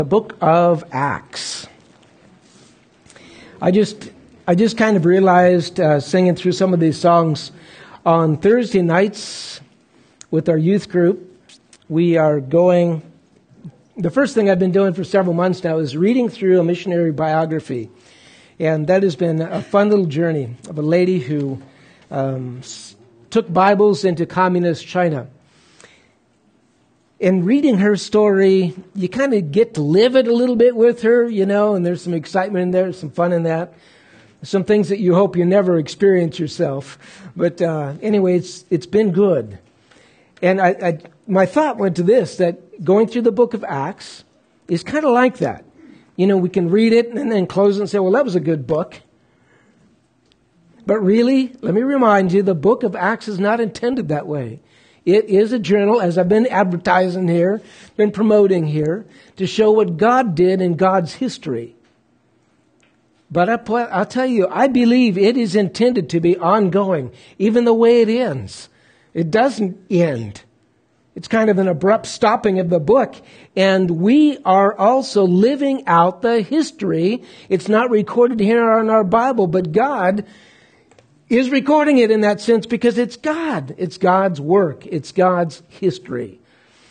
The book of Acts. I just kind of realized singing through some of these songs on Thursday nights with our youth group. We are going. The first thing I've been doing for several months now is reading through a missionary biography, and that has been a fun little journey of a lady who took Bibles into communist China. In reading her story, you kind of get to live it a little bit with her, and there's some excitement in there, some fun in that. Some things that you hope you never experience yourself. But anyway, it's been good. And my thought went to this, that going through the book of Acts is kind of like that. We can read it and then close it and say, well, that was a good book. But really, let me remind you, the book of Acts is not intended that way. It is a journal, as I've been advertising here, been promoting here, to show what God did in God's history. But I'll tell you, I believe it is intended to be ongoing, even the way it ends. It doesn't end. It's kind of an abrupt stopping of the book. And we are also living out the history. It's not recorded here in our Bible, but God is recording it in that sense because it's God. It's God's work. It's God's history.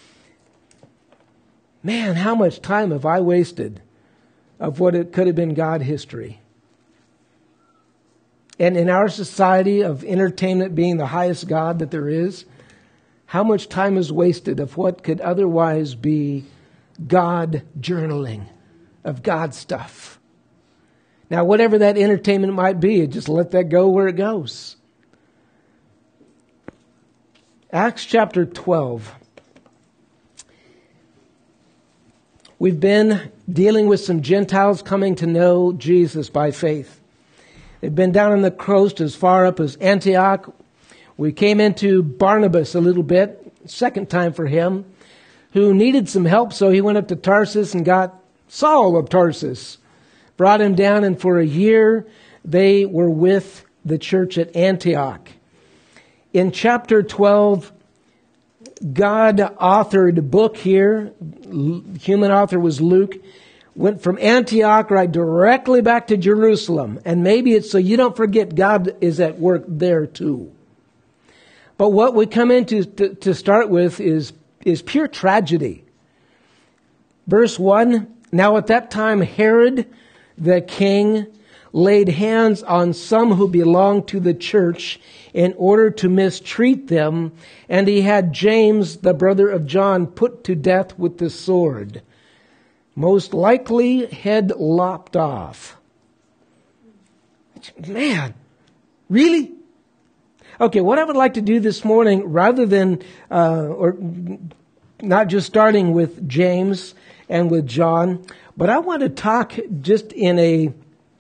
Man, how much time have I wasted of what it could have been God history? And in our society of entertainment being the highest God that there is, how much time is wasted of what could otherwise be God journaling of God stuff? Now, whatever that entertainment might be, just let that go where it goes. Acts chapter 12. We've been dealing with some Gentiles coming to know Jesus by faith. They've been down on the coast as far up as Antioch. We came into Barnabas a little bit, second time for him, who needed some help, so he went up to Tarsus and got Saul of Tarsus. Brought him down, and for a year they were with the church at Antioch. In chapter 12, God authored a book here. Human author was Luke. Went from Antioch right directly back to Jerusalem. And maybe it's so you don't forget God is at work there too. But what we come into to start with is pure tragedy. Verse 1, now at that time Herod the king laid hands on some who belonged to the church in order to mistreat them, and he had James, the brother of John, put to death with the sword. Most likely head lopped off. Man, really? Okay, what I would like to do this morning, rather than, or not just starting with James and with John, but I want to talk just in a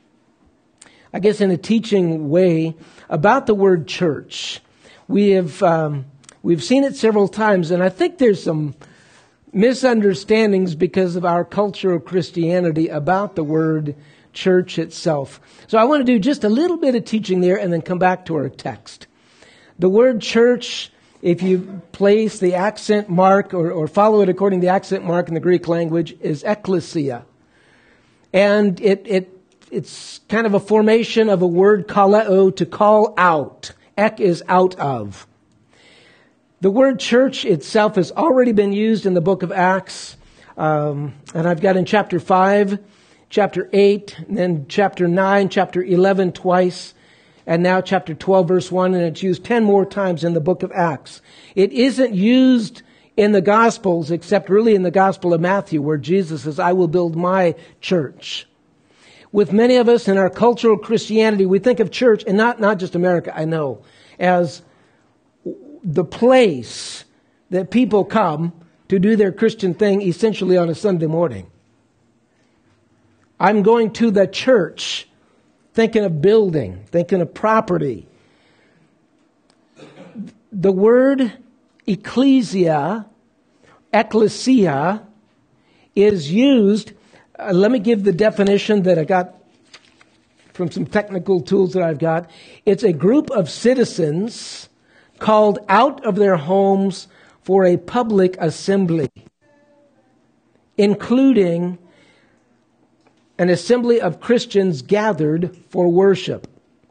teaching way about the word church. We've seen it several times, and I think there's some misunderstandings because of our culture of Christianity about the word church itself. So I want to do just a little bit of teaching there and then come back to our text. The word church, if you place the accent mark or follow it according to the accent mark in the Greek language, is ekklesia. And it's kind of a formation of a word kaleo, to call out. Ek is out of. The word church itself has already been used in the book of Acts. And I've got in chapter 5, chapter 8, and then chapter 9, chapter 11 twice, and now chapter 12, verse 1, and it's used 10 more times in the book of Acts. It isn't used in the Gospels, except really in the Gospel of Matthew, where Jesus says, I will build my church. With many of us in our cultural Christianity, we think of church, and not just America, I know, as the place that people come to do their Christian thing essentially on a Sunday morning. I'm going to the church, thinking of building, thinking of property. The word ecclesia is used, let me give the definition that I got from some technical tools that I've got. It's a group of citizens called out of their homes for a public assembly. including an assembly of Christians gathered for worship.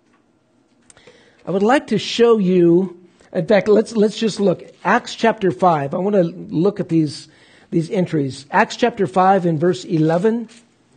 I would like to show you, in fact, let's just look. Acts chapter 5. I want to look at these entries. Acts chapter 5 and verse 11.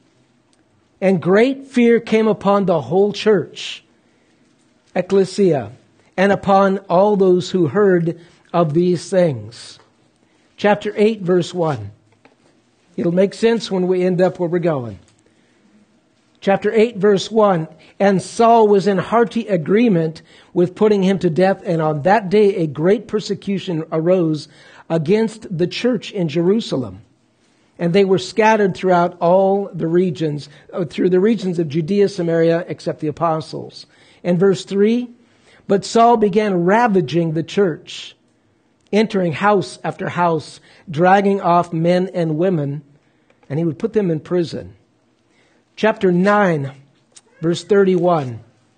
And great fear came upon the whole church, ecclesia, and upon all those who heard of these things. Chapter 8, verse 1. It'll make sense when we end up where we're going. Chapter 8, verse 1. And Saul was in hearty agreement with putting him to death, and on that day a great persecution arose against the church in Jerusalem. And they were scattered throughout all the regions, through the regions of Judea, Samaria, except the apostles. And verse 3, but Saul began ravaging the church, entering house after house, dragging off men and women, and he would put them in prison. Chapter 9, verse 31.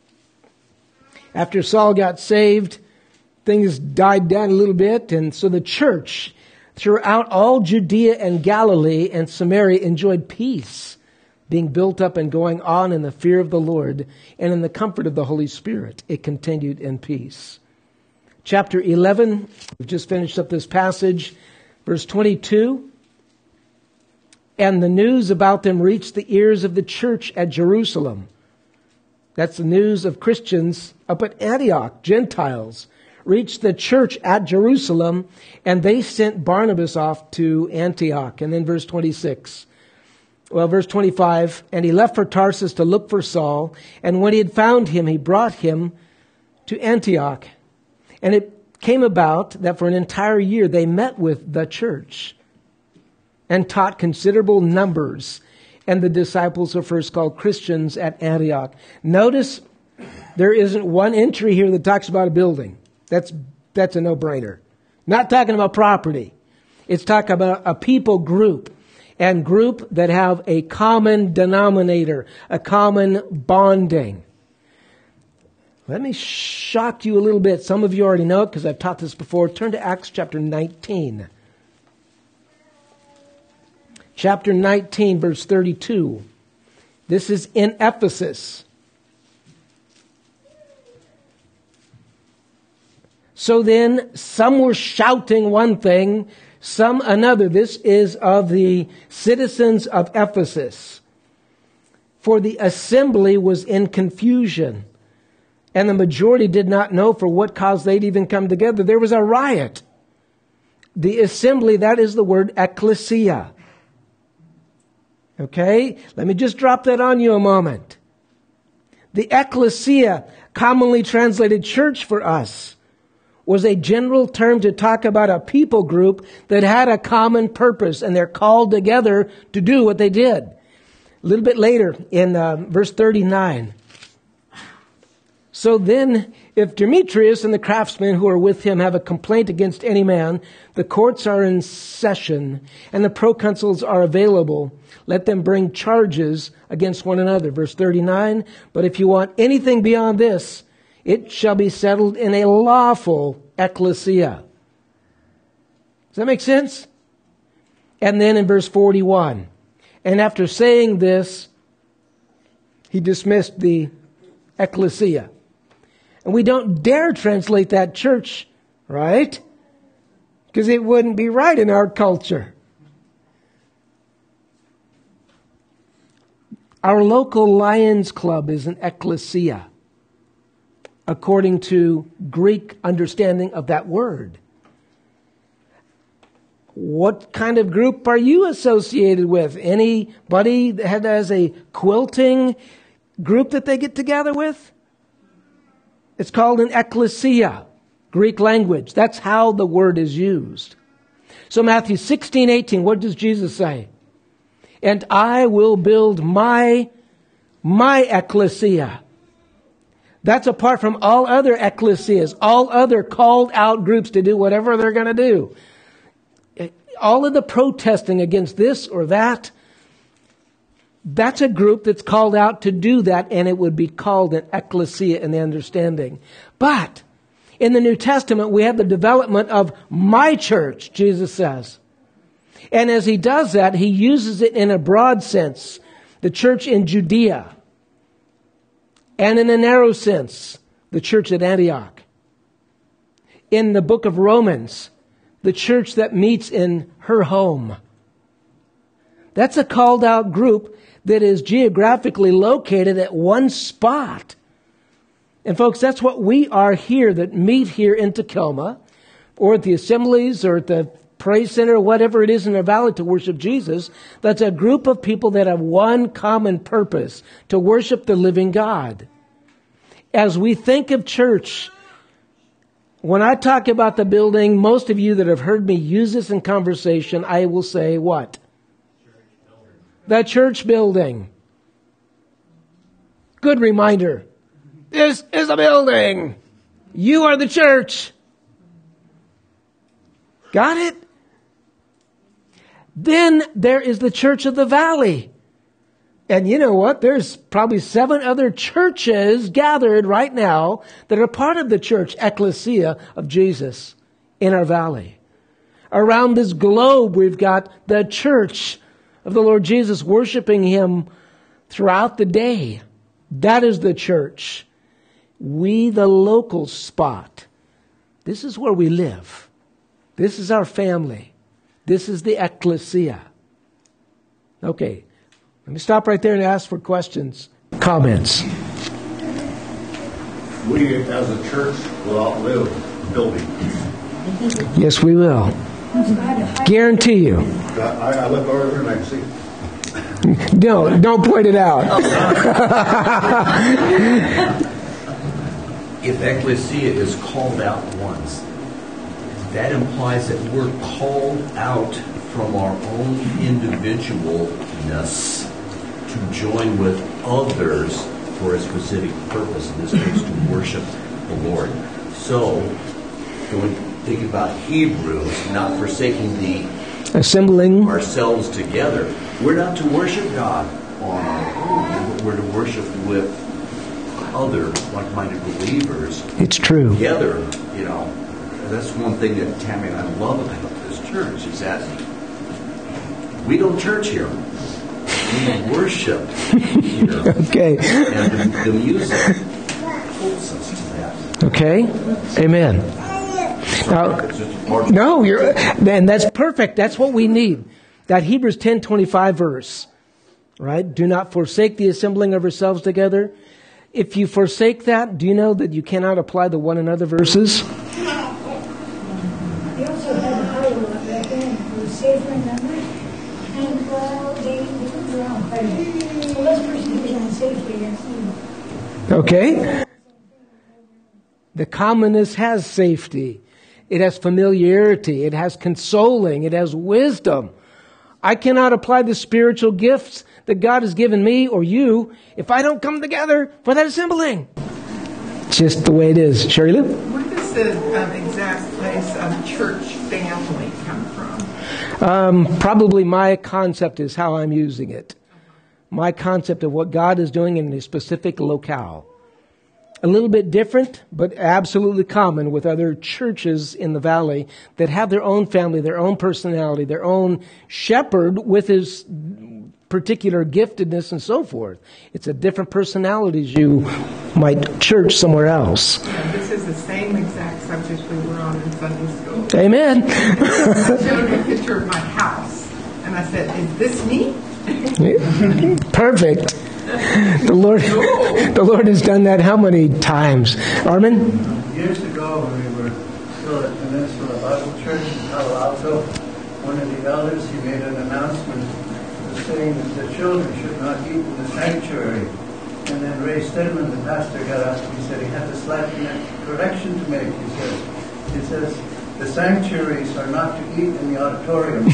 After Saul got saved, things died down a little bit, and so the church throughout all Judea and Galilee and Samaria enjoyed peace, being built up and going on in the fear of the Lord and in the comfort of the Holy Spirit. It continued in peace. Chapter 11, we've just finished up this passage, verse 22. And the news about them reached the ears of the church at Jerusalem. That's the news of Christians up at Antioch, Gentiles, reached the church at Jerusalem, and they sent Barnabas off to Antioch. And then verse 26. Well, verse 25, and he left for Tarsus to look for Saul, and when he had found him, he brought him to Antioch. And it came about that for an entire year they met with the church and taught considerable numbers. And the disciples are first called Christians at Antioch. Notice there isn't one entry here that talks about a building. That's a no-brainer. Not talking about property. It's talking about a people group, and group that have a common denominator, a common bonding. Let me shock you a little bit. Some of you already know it because I've taught this before. Turn to Acts chapter 19. Chapter 19, verse 32. This is in Ephesus. So then, some were shouting one thing, some another. This is of the citizens of Ephesus. For the assembly was in confusion, and the majority did not know for what cause they'd even come together. There was a riot. The assembly, that is the word ecclesia. Okay? Let me just drop that on you a moment. The ecclesia, commonly translated church for us, was a general term to talk about a people group that had a common purpose, and they're called together to do what they did. A little bit later in verse 39. So then, if Demetrius and the craftsmen who are with him have a complaint against any man, the courts are in session, and the proconsuls are available. Let them bring charges against one another. Verse 39, but if you want anything beyond this, it shall be settled in a lawful ecclesia. Does that make sense? And then in verse 41, and after saying this, he dismissed the ecclesia. And we don't dare translate that church, right? Because it wouldn't be right in our culture. Our local Lions Club is an ecclesia, according to Greek understanding of that word. What kind of group are you associated with? Anybody that has a quilting group that they get together with? It's called an ecclesia, Greek language. That's how the word is used. So Matthew 16:18, what does Jesus say? And I will build my ecclesia. That's apart from all other ecclesias, all other called out groups to do whatever they're going to do. All of the protesting against this or that, that's a group that's called out to do that, and it would be called an ecclesia in the understanding. But in the New Testament, we have the development of my church, Jesus says. And as he does that, he uses it in a broad sense. The church in Judea. And in a narrow sense, the church at Antioch. In the book of Romans, the church that meets in her home. That's a called out group that is geographically located at one spot. And folks, that's what we are here that meet here in Tacoma, or at the assemblies, or at the praise center, whatever it is in the valley to worship Jesus. That's a group of people that have one common purpose, to worship the living God. As we think of church, when I talk about the building, most of you that have heard me use this in conversation, I will say what? The church building. Good reminder. This is a building. You are the church. Got it? Then there is the church of the valley. And you know what? There's probably 7 other churches gathered right now that are part of the church, ecclesia of Jesus in our valley. Around this globe, we've got the church of the Lord Jesus worshiping Him throughout the day. That is the church. We, the local spot. This is where we live. This is our family. This is the ecclesia. Okay. Let me stop right there and ask for questions, comments. We, as a church, will outlive the building. Yes, we will. Guarantee you. I look over there and I see. No, don't point it out. If ecclesia is called out once, that implies that we're called out from our own individualness to join with others for a specific purpose, in this case to worship the Lord. So, when we think about Hebrews, not forsaking the assembling ourselves together, we're not to worship God on our own, but we're to worship with other like-minded believers. It's true. Together, you know. That's one thing that Tammy and I love about this church, is that we don't church here. We worship here. Okay. And the music pulls us to that. Okay. Amen. Now, no, and that's perfect. That's what we need. That Hebrews 10:25 verse, right? Do not forsake the assembling of yourselves together. If you forsake that, do you know that you cannot apply the one another verses? They also had a Bible back then for safe remembers, and they moved around quite a bit. So let's proceed on safely. Okay. The commonness has safety. It has familiarity. It has consoling. It has wisdom. I cannot apply the spiritual gifts that God has given me or you if I don't come together for that assembling. Just the way it is. Sherry Lou? Where does the exact place of church family come from? Probably my concept is how I'm using it. My concept of what God is doing in a specific locale. A little bit different, but absolutely common with other churches in the valley that have their own family, their own personality, their own shepherd with his particular giftedness and so forth. It's a different personalities you might church somewhere else. Yeah, this is the same exact subject we were on in Sunday school. Amen. I showed a picture of my house, and I said, "Is this me?" Perfect. The Lord has done that how many times? Armin? Years ago, when we were still at Peninsula Bible Church in Palo Alto, one of the elders, he made an announcement saying that the children should not eat in the sanctuary. And then Ray Stedman, the pastor, got up and he said he had a slight correction to make. He says, the sanctuaries are not to eat in the auditorium.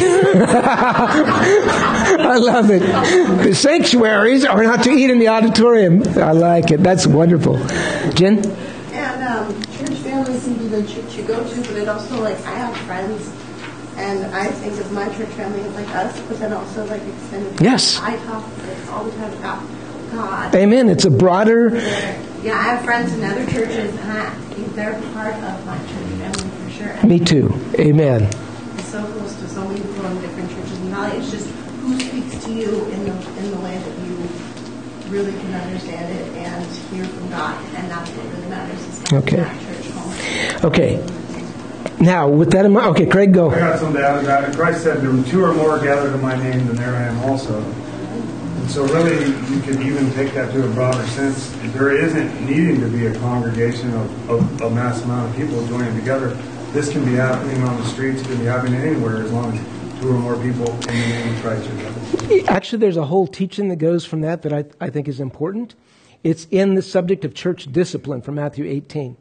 I love it. The sanctuaries are not to eat in the auditorium. I like it. That's wonderful. Jen? And church families can be the church you go to, but it also, like, I have friends, and I think of my church family as like us, but then also like extended family. Yes. I talk all the time about God. Amen. It's a broader... Yeah, I have friends in other churches, and they're part of my church family for sure. Me too. Amen. I'm so close to so many people in different churches personality. It's just who speaks to you in the way that you really can understand it and hear from God. And that's what really matters is that church home. Okay. Now, with that in mind, okay, Craig, go. I got something to add to that. Christ said, there were 2 or more gathered in my name, then there I am also. And so really, you could even take that to a broader sense. There isn't needing to be a congregation of a mass amount of people joining together. This can be happening on the streets, it can be happening anywhere, as long as 2 or more people in the name of Christ are gathered. Actually, there's a whole teaching that goes from that I think is important. It's in the subject of church discipline from Matthew 18.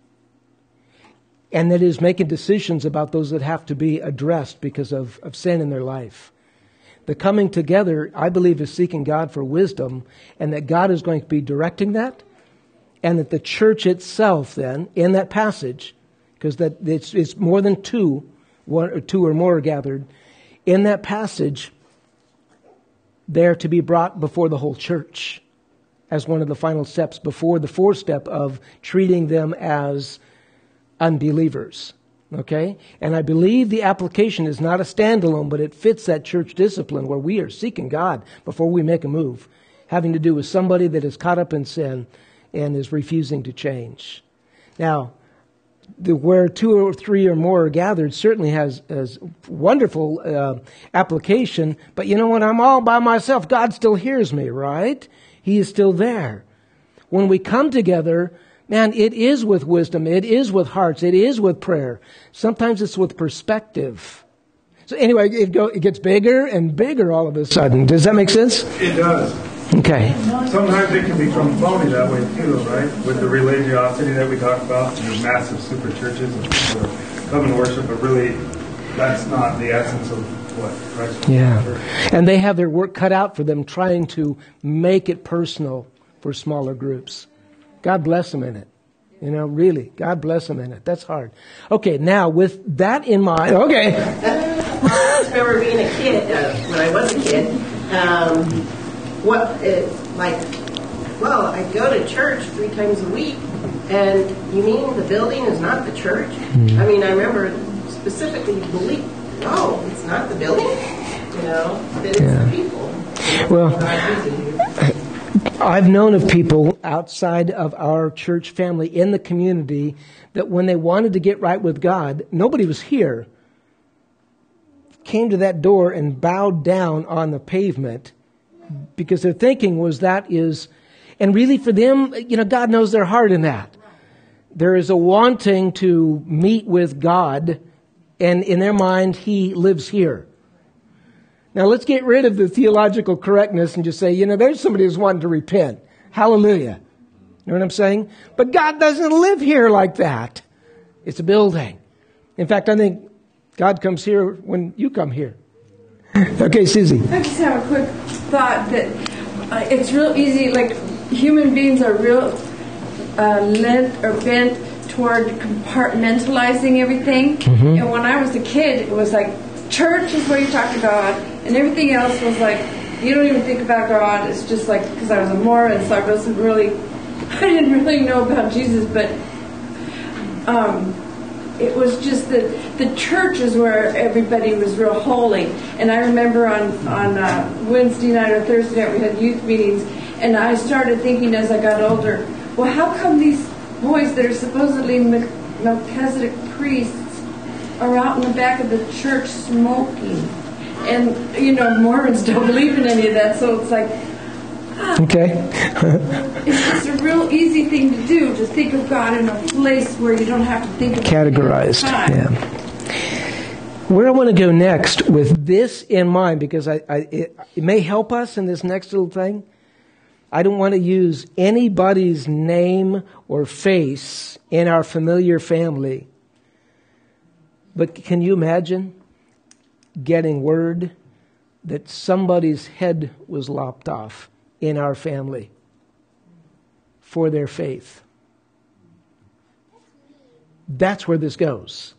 And that is making decisions about those that have to be addressed because of sin in their life. The coming together, I believe, is seeking God for wisdom, and that God is going to be directing that, and that the church itself then, in that passage, because that it's more than 2, 1 or 2 or more are gathered, in that passage, they're to be brought before the whole church as one of the final steps before the 4th step of treating them as unbelievers. Okay? And I believe the application is not a standalone, but it fits that church discipline where we are seeking God before we make a move, having to do with somebody that is caught up in sin and is refusing to change. Now, where 2 or 3 or more are gathered certainly has wonderful application, but you know what? I'm all by myself. God still hears me, right? He is still there. When we come together, man, it is with wisdom. It is with hearts. It is with prayer. Sometimes it's with perspective. So anyway, it gets bigger and bigger all of a sudden. Does that make sense? It does. Okay. Sometimes it can become phony that way too, right? With the religiosity that we talk about, the massive super churches and people that come and worship, but really that's not the essence of what Christ wants. Yeah. And they have their work cut out for them trying to make it personal for smaller groups. God bless them in it. You know, really, God bless them in it. That's hard. Okay, now with that in mind, okay. I remember being a kid, when I was a kid, I go to church 3 times a week, and you mean the building is not the church? Mm-hmm. I mean, I remember specifically no, it's not the building, it's the people. Well, I've known of people outside of our church family in the community that when they wanted to get right with God, nobody was here, came to that door and bowed down on the pavement because their thinking was and really for them, God knows their heart in that. There is a wanting to meet with God, and in their mind, He lives here. Now let's get rid of the theological correctness and just say, there's somebody who's wanting to repent. Hallelujah. You know what I'm saying? But God doesn't live here like that. It's a building. In fact, I think God comes here when you come here. Okay, Susie. I just have a quick thought that it's real easy, like human beings are real bent toward compartmentalizing everything. Mm-hmm. And when I was a kid, it was like, church is where you talk to God, and everything else was like, you don't even think about God. It's just like, because I was a Mormon, so I didn't really know about Jesus, but it was just that the church is where everybody was real holy. And I remember on Wednesday night or Thursday night we had youth meetings, and I started thinking as I got older, well, how come these boys that are supposedly Melchizedek priests are out in the back of the church smoking? And, Mormons don't believe in any of that, so it's like, okay. It's just a real easy thing to do, to think of God in a place where you don't have to think of categorized. Yeah. Where I want to go next with this in mind, because it may help us in this next little thing. I don't want to use anybody's name or face in our familiar family. But can you imagine getting word that somebody's head was lopped off in our family for their faith? That's where this goes.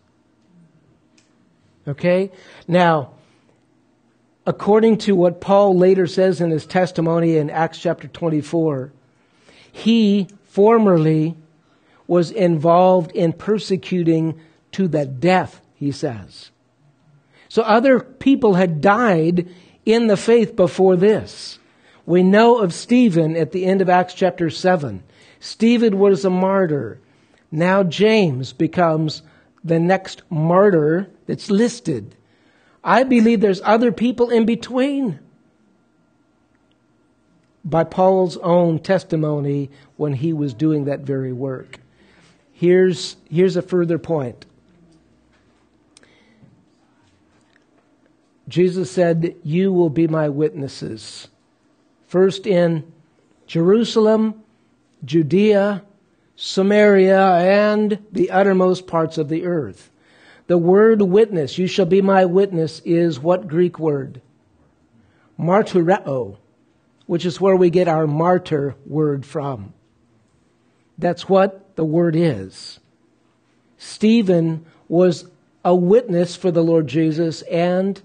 Okay? Now, according to what Paul later says in his testimony in Acts chapter 24, he formerly was involved in persecuting to the death, he says. So other people had died in the faith before this. We know of Stephen at the end of Acts chapter 7. Stephen was a martyr. Now James becomes the next martyr that's listed. I believe there's other people in between. By Paul's own testimony when he was doing that very work. Here's a further point. Jesus said, "You will be my witnesses." First in Jerusalem, Judea, Samaria, and the uttermost parts of the earth. The word witness, "you shall be my witness," is what Greek word? Martyreo, which is where we get our martyr word from. That's what the word is. Stephen was a witness for the Lord Jesus, and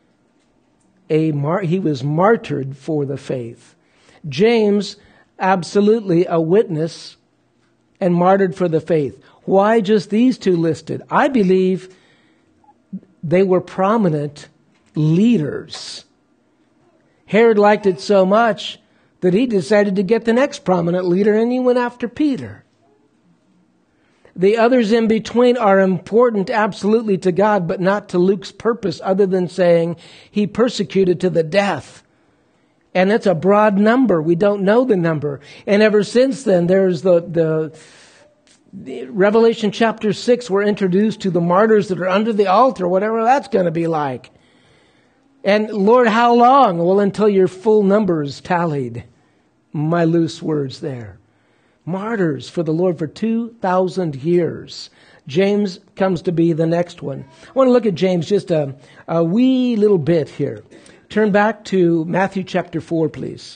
he was martyred for the faith. James, absolutely a witness and martyred for the faith. Why just these two listed? I believe they were prominent leaders. Herod liked it so much that he decided to get the next prominent leader, and he went after Peter. The others in between are important absolutely to God, but not to Luke's purpose, other than saying he persecuted to the death. And it's a broad number. We don't know the number. And ever since then, there's the Revelation chapter 6, we're introduced to the martyrs that are under the altar, whatever that's going to be like. And Lord, how long? Well, until your full numbers tallied. My loose words there. Martyrs for the Lord for 2,000 years. James comes to be the next one. I want to look at James just a wee little bit here. Turn back to Matthew chapter 4, please.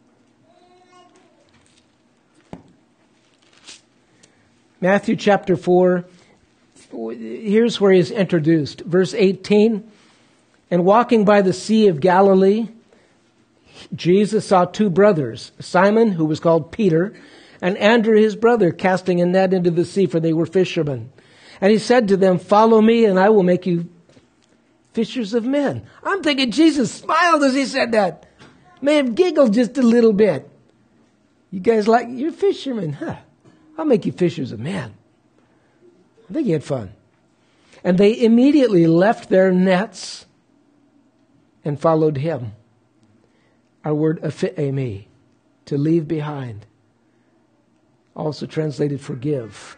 Matthew chapter 4, here's where he is introduced. Verse 18, "And walking by the Sea of Galilee, Jesus saw two brothers, Simon, who was called Peter, and Andrew his brother, casting a net into the sea, for they were fishermen. And he said to them, 'Follow me, and I will make you fishers of men.'" I'm thinking Jesus smiled as he said that. May have giggled just a little bit. You guys like, you're fishermen, huh? I'll make you fishers of men. I think he had fun. And they immediately left their nets and followed him. Our word aphiemi, to leave behind. Also translated forgive.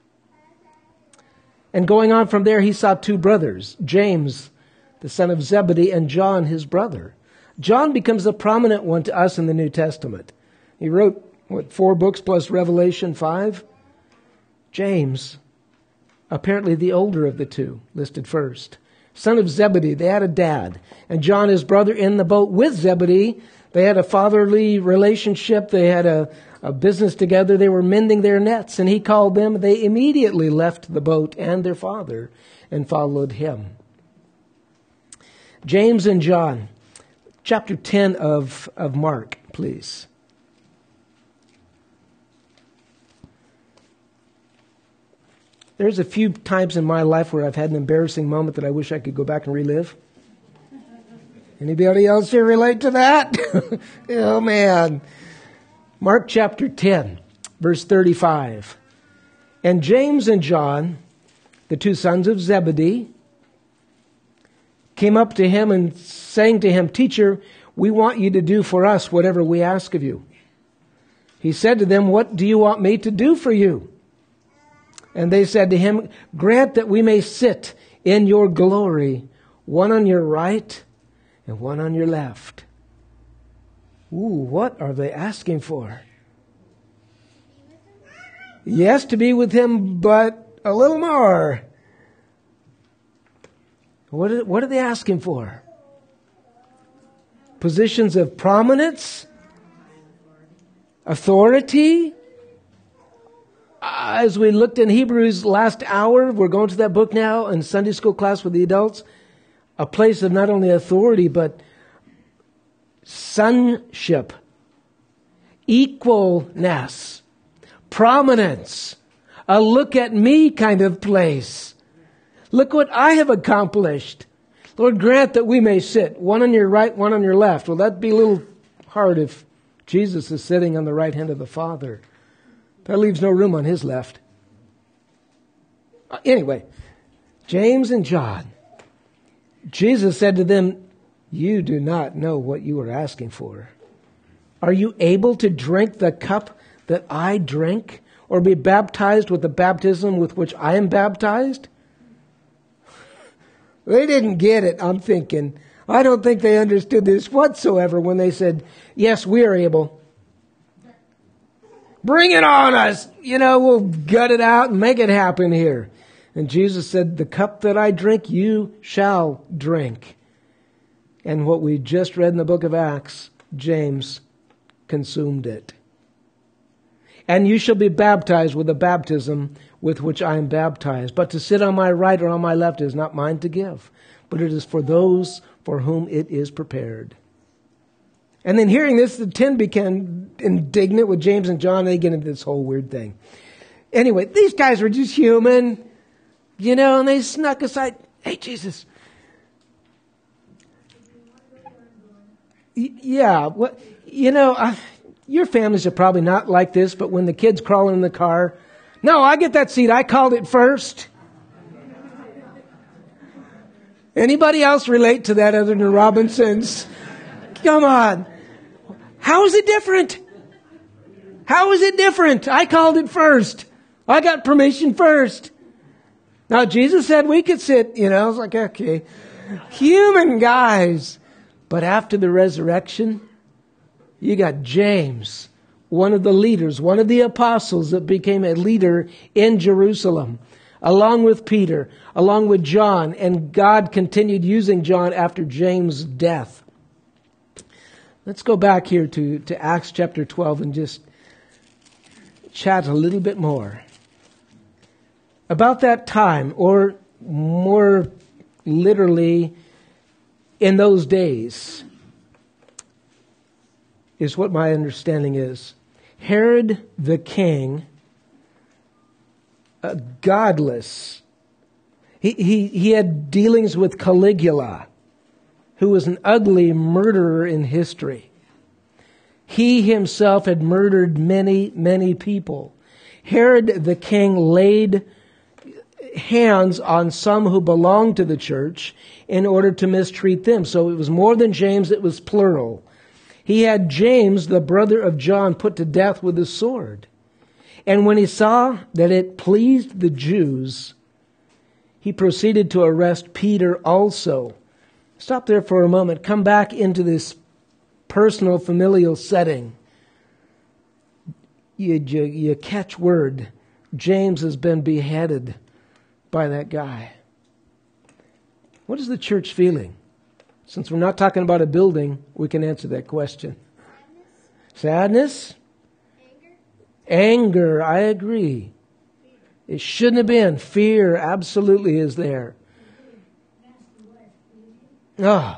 And going on from there, he saw two brothers, James, the son of Zebedee, and John, his brother. John becomes a prominent one to us in the New Testament. He wrote, 4 books plus Revelation 5? James, apparently the older of the two, listed first. Son of Zebedee, they had a dad. And John, his brother, in the boat with Zebedee. They had a fatherly relationship. They had a business together. They were mending their nets, and he called them. They immediately left the boat and their father and followed him. James and John, chapter 10 of Mark, please. There's a few times in my life where I've had an embarrassing moment that I wish I could go back and relive. Anybody else here relate to that? Oh, man. Mark chapter 10, verse 35. "And James and John, the two sons of Zebedee, came up to him and saying to him, 'Teacher, we want you to do for us whatever we ask of you.' He said to them, 'What do you want me to do for you?' And they said to him, 'Grant that we may sit in your glory, one on your right and one on your left.'" Ooh, what are they asking for? Yes, to be with him, but a little more. What are they asking for? Positions of prominence? Authority? As we looked in Hebrews last hour, we're going to that book now in Sunday school class with the adults, a place of not only authority, but sonship, equalness, prominence, a look at me kind of place. Look what I have accomplished. Lord, grant that we may sit, one on your right, one on your left. Well, that'd be a little hard if Jesus is sitting on the right hand of the Father. That leaves no room on his left. Anyway, James and John. Jesus said to them, you do not know what you are asking for. Are you able to drink the cup that I drink, or be baptized with the baptism with which I am baptized? They didn't get it, I'm thinking. I don't think they understood this whatsoever when they said, yes, we are able. Bring it on us. We'll gut it out and make it happen here. And Jesus said, the cup that I drink, you shall drink. And what we just read in the book of Acts, James consumed it. And you shall be baptized with the baptism with which I am baptized. But to sit on my right or on my left is not mine to give, but it is for those for whom it is prepared. And then hearing this, the 10 became indignant with James and John. They get into this whole weird thing. Anyway, these guys were just human, and they snuck aside. Hey, Jesus. Yeah, what? Your families are probably not like this, but when the kids crawl in the car, no, I get that seat. I called it first. Anybody else relate to that other than Robinsons? Come on. How is it different? How is it different? I called it first. I got permission first. Now, Jesus said we could sit, I was like, okay. Human guys. But after the resurrection, you got James, one of the leaders, one of the apostles that became a leader in Jerusalem, along with Peter, along with John, and God continued using John after James' death. Let's go back here to Acts chapter 12 and just chat a little bit more. About that time, or more literally, in those days, is what my understanding is. Herod the king, godless. He had dealings with Caligula, who was an ugly murderer in history. He himself had murdered many, many people. Herod the king laid hands on some who belonged to the church in order to mistreat them. So it was more than James, it was plural. He had James, the brother of John, put to death with a sword. And when he saw that it pleased the Jews, he proceeded to arrest Peter also. Stop there for a moment. Come back into this personal, familial setting. You catch word. James has been beheaded by that guy. What is the church feeling? Since we're not talking about a building, we can answer that question. Sadness? Anger, I agree. It shouldn't have been. Fear absolutely is there. Ah.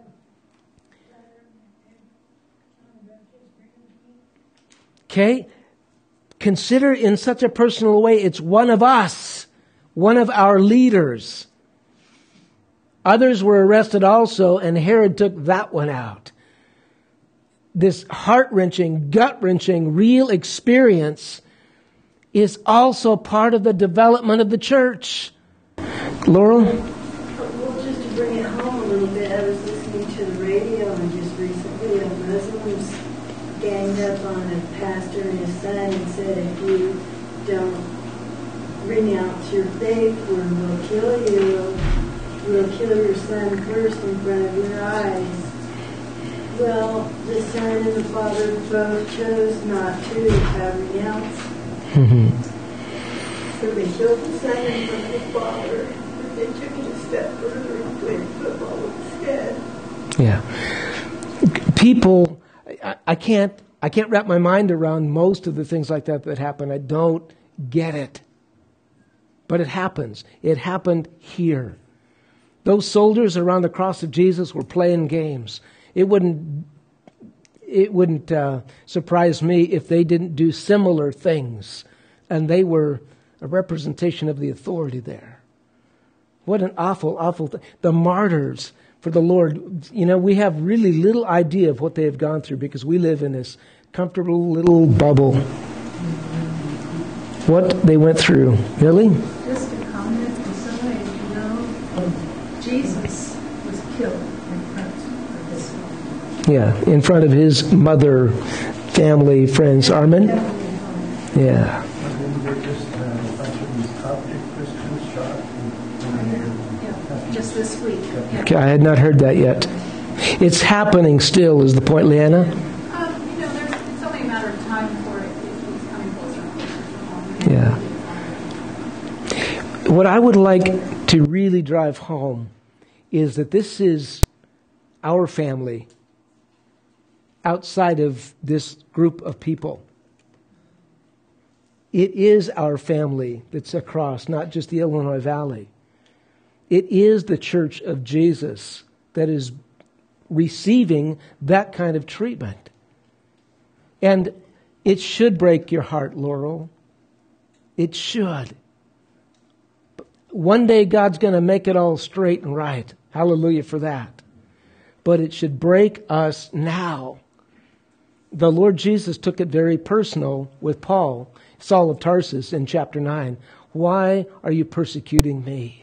Okay? Consider in such a personal way, it's one of us, one of our leaders. Others were arrested also, and Herod took that one out. This heart-wrenching, gut-wrenching, real experience is also part of the development of the church. Laurel? Well, just to bring it home a little bit, I was listening to the radio and just recently a Muslims ganged up on a pastor and his son and said, if you don't renounce your faith, we'll kill you. We'll kill your son first in front of your eyes. Well, the son and the father both chose not to renounce. So they killed the son in front of the father. And they took it a step further and played football instead. Yeah. People, I can't wrap my mind around most of the things like that happen. I don't get it. But it happens. It happened here. Those soldiers around the cross of Jesus were playing games. It wouldn't surprise me if they didn't do similar things. And they were a representation of the authority there. What an awful, awful thing. The martyrs for the Lord, we have really little idea of what they have gone through because we live in this comfortable little bubble. What they went through. Really? Just a comment aside, Jesus was killed in front of his home. Yeah, in front of his mother, family, friends. Armin? Yeah. Just this week. Okay, I had not heard that yet. It's happening still, is the point, Leanna? It's only a matter of time before it keeps coming closer and closer to home. Yeah. What I would like to really drive home is that this is our family outside of this group of people. It is our family that's across, not just the Illinois Valley. It is the Church of Jesus that is receiving that kind of treatment. And it should break your heart, Laurel. It should. One day God's going to make it all straight and right. Hallelujah for that. But it should break us now. The Lord Jesus took it very personal with Paul, Saul of Tarsus, in chapter 9. Why are you persecuting me?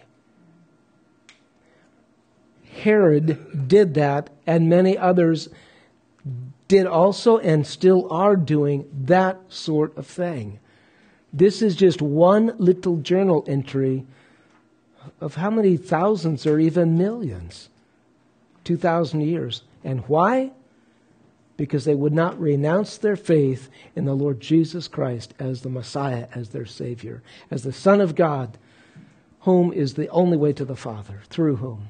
Herod did that, and many others did also and still are doing that sort of thing. This is just one little journal entry of how many thousands or even millions? 2,000 years. And why? Because they would not renounce their faith in the Lord Jesus Christ as the Messiah, as their Savior, as the Son of God, whom is the only way to the Father, through whom.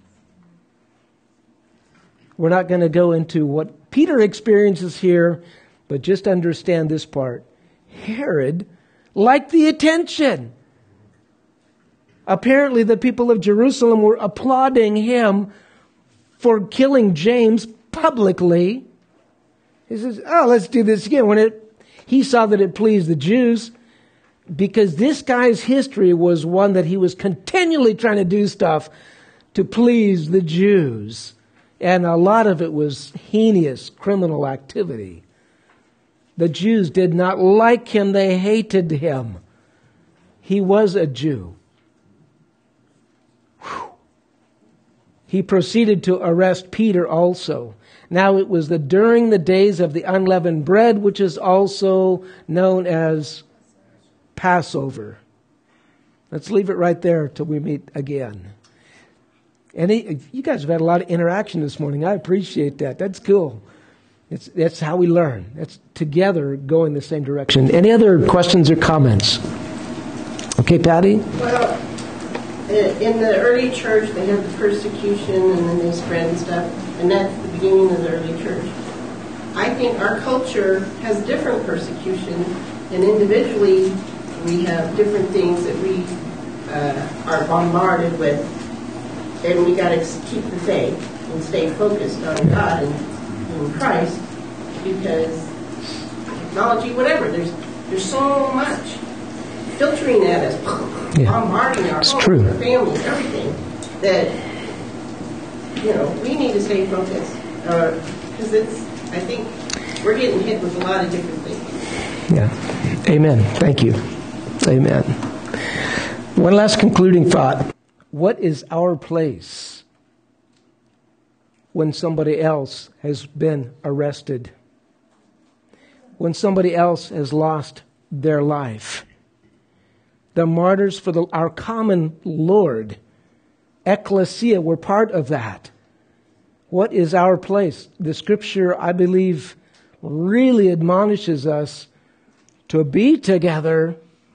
We're not going to go into what Peter experiences here, but just understand this part. Herod liked the attention. Apparently the people of Jerusalem were applauding him for killing James publicly. He says, let's do this again. He saw that it pleased the Jews, because this guy's history was one that he was continually trying to do stuff to please the Jews. And a lot of it was heinous criminal activity. The Jews did not like him. They hated him. He was a Jew. Whew. He proceeded to arrest Peter also. Now it was during the days of the unleavened bread, which is also known as Passover. Let's leave it right there till we meet again. And you guys have had a lot of interaction this morning. I appreciate that. That's cool. That's how we learn. That's together going the same direction. Any other questions or comments? Okay, Patty? Well, in the early church, they had the persecution and then they spread and stuff. And that's the beginning of the early church. I think our culture has different persecution. And individually, we have different things that we are bombarded with. And we got to keep the faith and stay focused on God and Christ, because technology, whatever, there's so much filtering at us, bombarding our homes, our families, everything, that we need to stay focused, because I think we're getting hit with a lot of different things. Yeah. Amen. Thank you. Amen. One last concluding thought. What is our place when somebody else has been arrested? When somebody else has lost their life? The martyrs for our common Lord, ecclesia, were part of that. What is our place? The Scripture, I believe, really admonishes us to be together,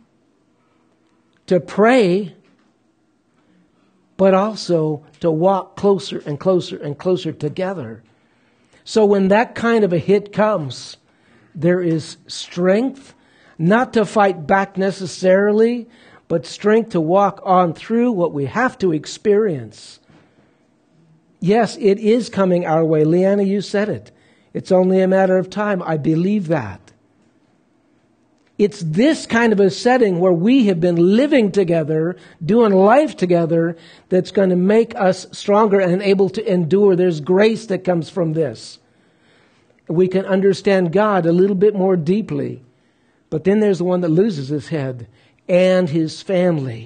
to pray, but also to walk closer and closer and closer together. So when that kind of a hit comes, there is strength, not to fight back necessarily, but strength to walk on through what we have to experience. Yes, it is coming our way. Leanna, you said it. It's only a matter of time. I believe that. It's this kind of a setting where we have been living together, doing life together, that's going to make us stronger and able to endure. There's grace that comes from this. We can understand God a little bit more deeply. But then there's the one that loses his head and his family.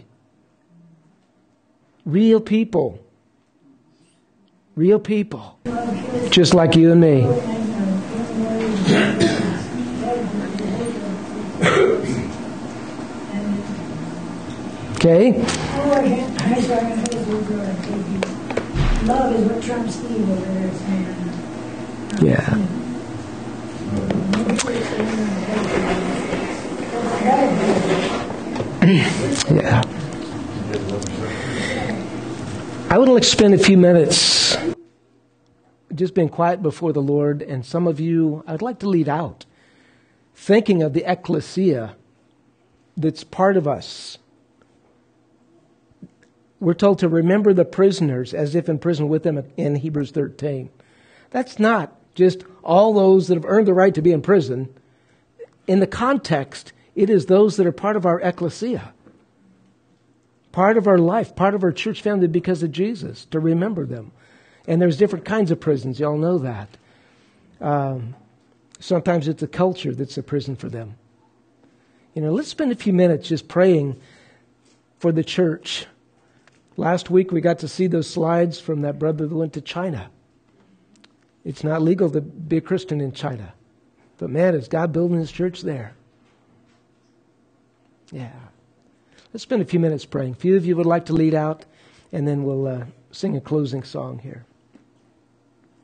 Real people. Real people. Just like you and me. Okay? Love is what trumps evil. Yeah. Yeah. I would like to spend a few minutes just being quiet before the Lord, and some of you, I'd like to lead out, thinking of the ecclesia that's part of us. We're told to remember the prisoners as if in prison with them in Hebrews 13. That's not just all those that have earned the right to be in prison. In the context, it is those that are part of our ecclesia, part of our life, part of our church family because of Jesus, to remember them. And there's different kinds of prisons. You all know that. Sometimes it's a culture that's a prison for them. Let's spend a few minutes just praying for the church. Last week we got to see those slides from that brother that went to China. It's not legal to be a Christian in China. But man, is God building his church there? Yeah. Let's spend a few minutes praying. A few of you would like to lead out, and then we'll sing a closing song here.